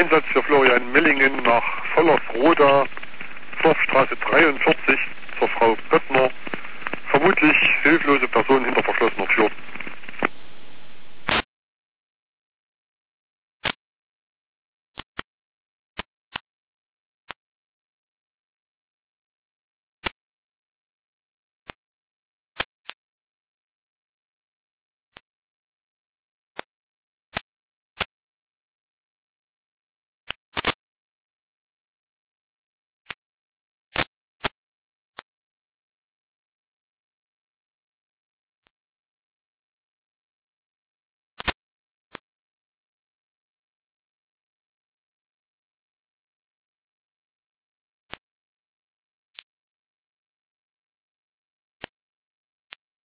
Einsatz für Florian Millingen nach Vollersroda, Dorfstraße 43, zur Frau Böttner. Vermutlich hilflose Person hinter verschlossener Tür.